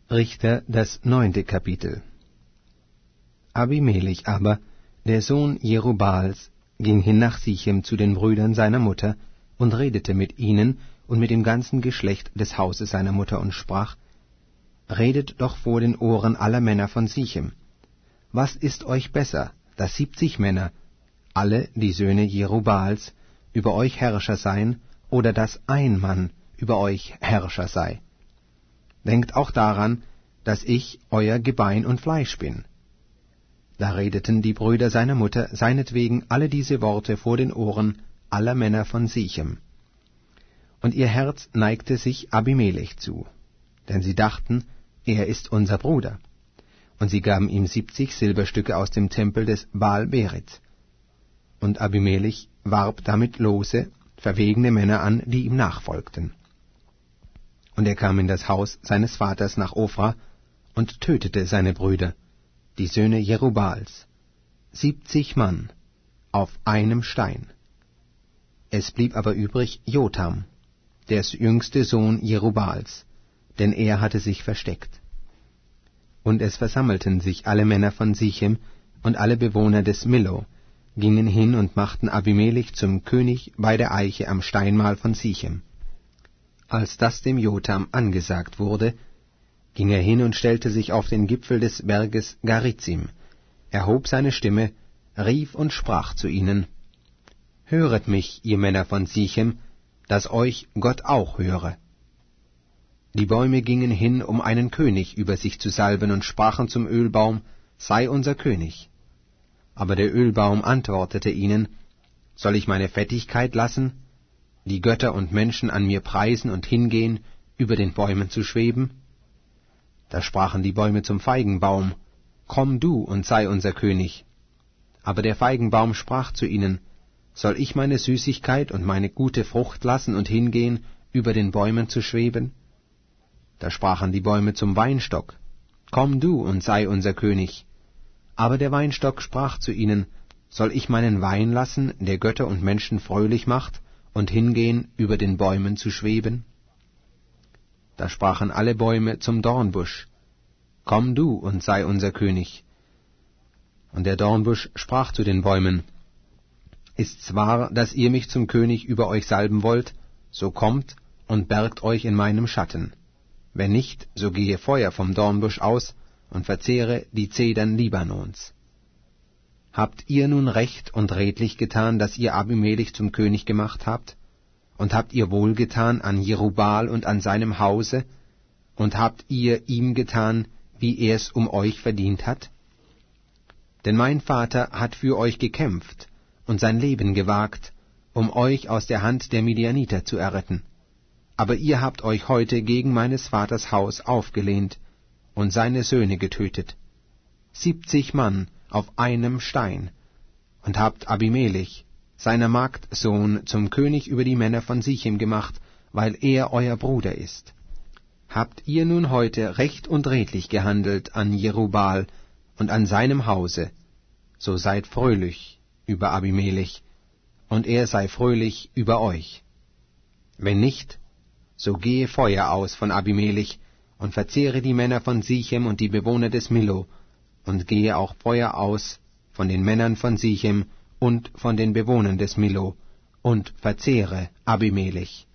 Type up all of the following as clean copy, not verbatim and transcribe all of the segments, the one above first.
Richter, das 9. Kapitel. Abimelech aber, der Sohn Jerubbaals, ging hin nach Sichem zu den Brüdern seiner Mutter und redete mit ihnen und mit dem ganzen Geschlecht des Hauses seiner Mutter und sprach: Redet doch vor den Ohren aller Männer von Sichem. Was ist euch besser, dass 70 Männer, alle die Söhne Jerubbaals, über euch Herrscher seien, oder dass ein Mann über euch Herrscher sei? Denkt auch daran, dass ich euer Gebein und Fleisch bin. Da redeten die Brüder seiner Mutter seinetwegen alle diese Worte vor den Ohren aller Männer von Sichem. Und ihr Herz neigte sich Abimelech zu, denn sie dachten, er ist unser Bruder. Und sie gaben ihm 70 Silberstücke aus dem Tempel des Baal-Berith. Und Abimelech warb damit lose, verwegene Männer an, die ihm nachfolgten. Und er kam in das Haus seines Vaters nach Ophra und tötete seine Brüder, die Söhne Jerubbaals, 70 Mann, auf einem Stein. Es blieb aber übrig Jotham, der jüngste Sohn Jerubbaals, denn er hatte sich versteckt. Und es versammelten sich alle Männer von Sichem und alle Bewohner des Millo, gingen hin und machten Abimelech zum König bei der Eiche am Steinmal von Sichem. Als das dem Jotham angesagt wurde, ging er hin und stellte sich auf den Gipfel des Berges Garizim, erhob seine Stimme, rief und sprach zu ihnen: Höret mich, ihr Männer von Sichem, dass euch Gott auch höre. Die Bäume gingen hin, um einen König über sich zu salben, und sprachen zum Ölbaum: Sei unser König. Aber der Ölbaum antwortete ihnen: Soll ich meine Fettigkeit lassen, die Götter und Menschen an mir preisen und hingehen, über den Bäumen zu schweben? Da sprachen die Bäume zum Feigenbaum: Komm du und sei unser König. Aber der Feigenbaum sprach zu ihnen: Soll ich meine Süßigkeit und meine gute Frucht lassen und hingehen, über den Bäumen zu schweben? Da sprachen die Bäume zum Weinstock: Komm du und sei unser König. Aber der Weinstock sprach zu ihnen: Soll ich meinen Wein lassen, der Götter und Menschen fröhlich macht, und hingehen, über den Bäumen zu schweben? Da sprachen alle Bäume zum Dornbusch: Komm du und sei unser König. Und der Dornbusch sprach zu den Bäumen: Ist's wahr, dass ihr mich zum König über euch salben wollt? So kommt und bergt euch in meinem Schatten. Wenn nicht, so gehe Feuer vom Dornbusch aus und verzehre die Zedern Libanons. Habt ihr nun recht und redlich getan, dass ihr Abimelech zum König gemacht habt? Und habt ihr wohlgetan an Jerubbaal und an seinem Hause? Und habt ihr ihm getan, wie er es um euch verdient hat? Denn mein Vater hat für euch gekämpft und sein Leben gewagt, um euch aus der Hand der Midianiter zu erretten. Aber ihr habt euch heute gegen meines Vaters Haus aufgelehnt und seine Söhne getötet, 70 Mann auf einem Stein, und habt Abimelech, seiner Magd Sohn, zum König über die Männer von Sichem gemacht, weil er euer Bruder ist. Habt ihr nun heute recht und redlich gehandelt an Jerubbaal und an seinem Hause, so seid fröhlich über Abimelech, und er sei fröhlich über euch. Wenn nicht, so gehe Feuer aus von Abimelech und verzehre die Männer von Sichem und die Bewohner des Millo, und gehe auch Feuer aus von den Männern von Sichem und von den Bewohnern des Millo, und verzehre Abimelech.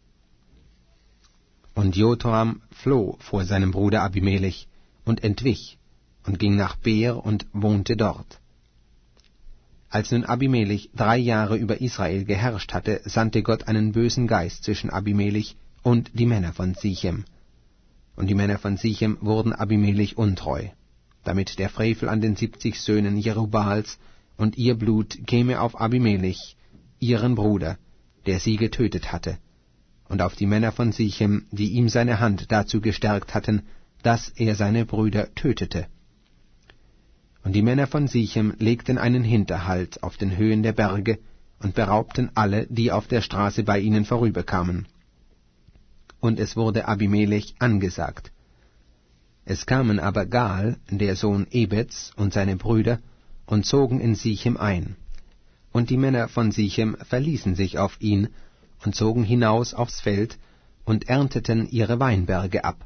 Und Jotham floh vor seinem Bruder Abimelech und entwich und ging nach Beer und wohnte dort. Als nun Abimelech 3 Jahre über Israel geherrscht hatte, sandte Gott einen bösen Geist zwischen Abimelech und die Männer von Sichem. Und die Männer von Sichem wurden Abimelech untreu, damit der Frevel an den 70 Söhnen Jerubbaals und ihr Blut käme auf Abimelech, ihren Bruder, der sie getötet hatte, und auf die Männer von Sichem, die ihm seine Hand dazu gestärkt hatten, dass er seine Brüder tötete. Und die Männer von Sichem legten einen Hinterhalt auf den Höhen der Berge und beraubten alle, die auf der Straße bei ihnen vorüberkamen. Und es wurde Abimelech angesagt. Es kamen aber Gaal, der Sohn Ebeds, und seine Brüder, und zogen in Sichem ein. Und die Männer von Sichem verließen sich auf ihn und zogen hinaus aufs Feld und ernteten ihre Weinberge ab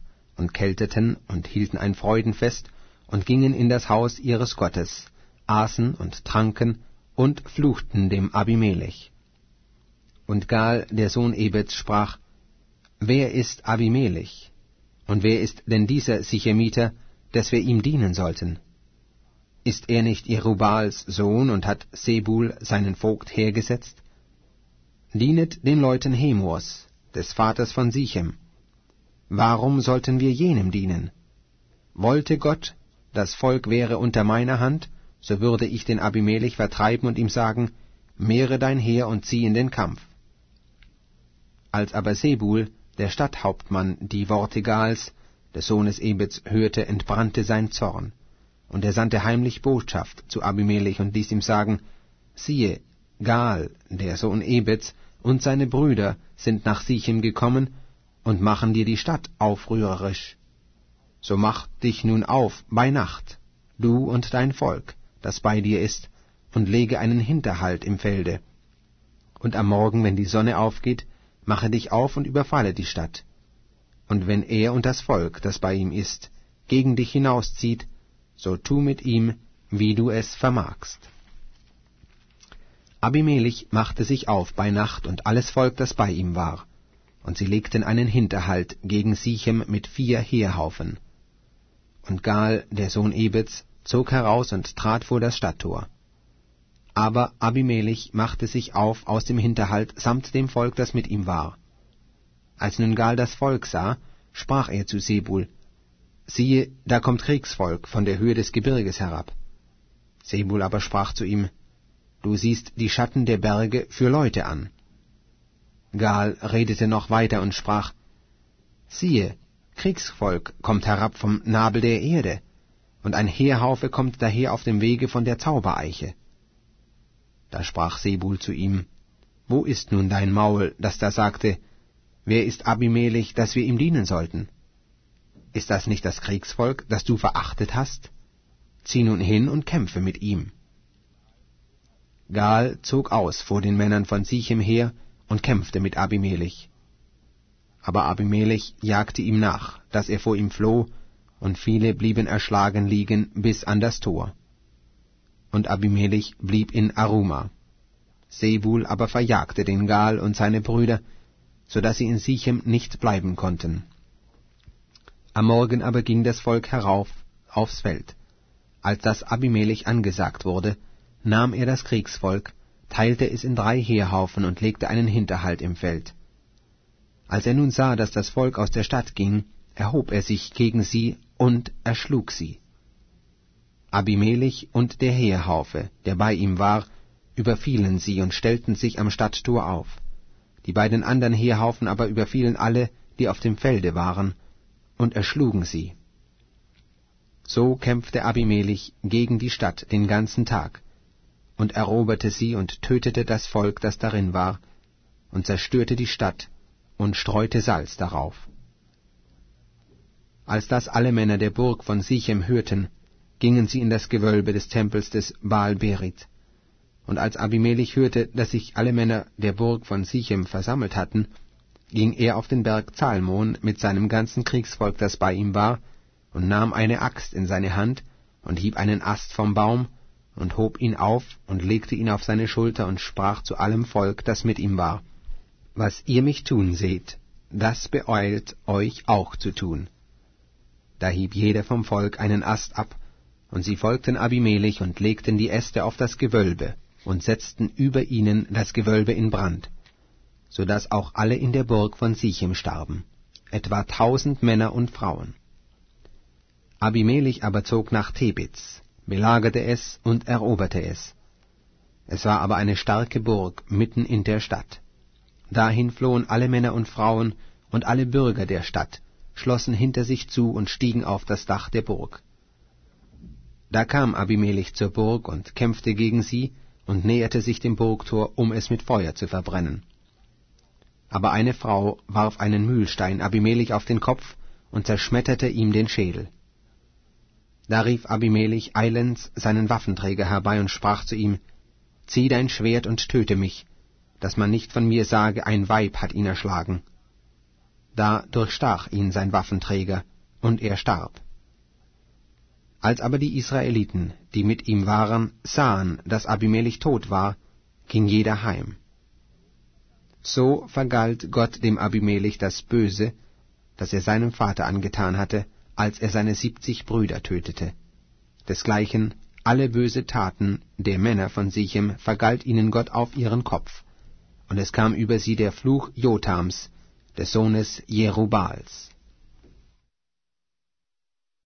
und kelteten und hielten ein Freudenfest und gingen in das Haus ihres Gottes, aßen und tranken und fluchten dem Abimelech. Und Gaal, der Sohn Ebeds, sprach: Wer ist Abimelech? Und wer ist denn dieser Sichemiter, dass wir ihm dienen sollten? Ist er nicht Jerubals Sohn und hat Sebul seinen Vogt hergesetzt? Dienet den Leuten Hemors, des Vaters von Sichem. Warum sollten wir jenem dienen? Wollte Gott, das Volk wäre unter meiner Hand, so würde ich den Abimelech vertreiben und ihm sagen: Mehre dein Heer und zieh in den Kampf. Als aber Sebul, der Stadthauptmann, die Worte Gaals, des Sohnes Ebeds, hörte, entbrannte sein Zorn. Und er sandte heimlich Botschaft zu Abimelech und ließ ihm sagen: Siehe, Gaal, der Sohn Ebeds, und seine Brüder sind nach Sichem gekommen und machen dir die Stadt aufrührerisch. So mach dich nun auf bei Nacht, du und dein Volk, das bei dir ist, und lege einen Hinterhalt im Felde. Und am Morgen, wenn die Sonne aufgeht, mache dich auf und überfalle die Stadt. Und wenn er und das Volk, das bei ihm ist, gegen dich hinauszieht, so tu mit ihm, wie du es vermagst. Abimelech machte sich auf bei Nacht und alles Volk, das bei ihm war, und sie legten einen Hinterhalt gegen Sichem mit 4 Heerhaufen. Und Gaal, der Sohn Ebeds, zog heraus und trat vor das Stadttor. Aber Abimelech machte sich auf aus dem Hinterhalt samt dem Volk, das mit ihm war. Als nun Gaal das Volk sah, sprach er zu Sebul: Siehe, da kommt Kriegsvolk von der Höhe des Gebirges herab. Sebul aber sprach zu ihm: Du siehst die Schatten der Berge für Leute an. Gaal redete noch weiter und sprach: Siehe, Kriegsvolk kommt herab vom Nabel der Erde, und ein Heerhaufe kommt daher auf dem Wege von der Zaubereiche. Da sprach Sebul zu ihm: Wo ist nun dein Maul, das da sagte: Wer ist Abimelech, dass wir ihm dienen sollten? Ist das nicht das Kriegsvolk, das du verachtet hast? Zieh nun hin und kämpfe mit ihm. Gaal zog aus vor den Männern von Sichem her und kämpfte mit Abimelech. Aber Abimelech jagte ihm nach, dass er vor ihm floh, und viele blieben erschlagen liegen bis an das Tor. Und Abimelech blieb in Aruma. Sebul aber verjagte den Gaal und seine Brüder, so dass sie in Sichem nicht bleiben konnten. Am Morgen aber ging das Volk herauf aufs Feld. Als das Abimelech angesagt wurde, nahm er das Kriegsvolk, teilte es in 3 Heerhaufen und legte einen Hinterhalt im Feld. Als er nun sah, dass das Volk aus der Stadt ging, erhob er sich gegen sie und erschlug sie. Abimelech und der Heerhaufe, der bei ihm war, überfielen sie und stellten sich am Stadttor auf. Die beiden anderen Heerhaufen aber überfielen alle, die auf dem Felde waren, und erschlugen sie. So kämpfte Abimelech gegen die Stadt den ganzen Tag und eroberte sie und tötete das Volk, das darin war, und zerstörte die Stadt und streute Salz darauf. Als das alle Männer der Burg von Sichem hörten, gingen sie in das Gewölbe des Tempels des Baal-Berit. Und als Abimelech hörte, dass sich alle Männer der Burg von Sichem versammelt hatten, ging er auf den Berg Zalmon mit seinem ganzen Kriegsvolk, das bei ihm war, und nahm eine Axt in seine Hand und hieb einen Ast vom Baum und hob ihn auf und legte ihn auf seine Schulter und sprach zu allem Volk, das mit ihm war: Was ihr mich tun seht, das beeilt euch auch zu tun. Da hieb jeder vom Volk einen Ast ab, und sie folgten Abimelech und legten die Äste auf das Gewölbe und setzten über ihnen das Gewölbe in Brand, so dass auch alle in der Burg von Sichem starben, etwa 1000 Männer und Frauen. Abimelech aber zog nach Tebitz, belagerte es und eroberte es. Es war aber eine starke Burg mitten in der Stadt. Dahin flohen alle Männer und Frauen, und alle Bürger der Stadt schlossen hinter sich zu und stiegen auf das Dach der Burg. Da kam Abimelech zur Burg und kämpfte gegen sie und näherte sich dem Burgtor, um es mit Feuer zu verbrennen. Aber eine Frau warf einen Mühlstein Abimelech auf den Kopf und zerschmetterte ihm den Schädel. Da rief Abimelech eilends seinen Waffenträger herbei und sprach zu ihm: Zieh dein Schwert und töte mich, dass man nicht von mir sage, ein Weib hat ihn erschlagen. Da durchstach ihn sein Waffenträger, und er starb. Als aber die Israeliten, die mit ihm waren, sahen, dass Abimelech tot war, ging jeder heim. So vergalt Gott dem Abimelech das Böse, das er seinem Vater angetan hatte, als er seine 70 Brüder tötete. Desgleichen alle böse Taten der Männer von Sichem vergalt ihnen Gott auf ihren Kopf, und es kam über sie der Fluch Jotams, des Sohnes Jerubals.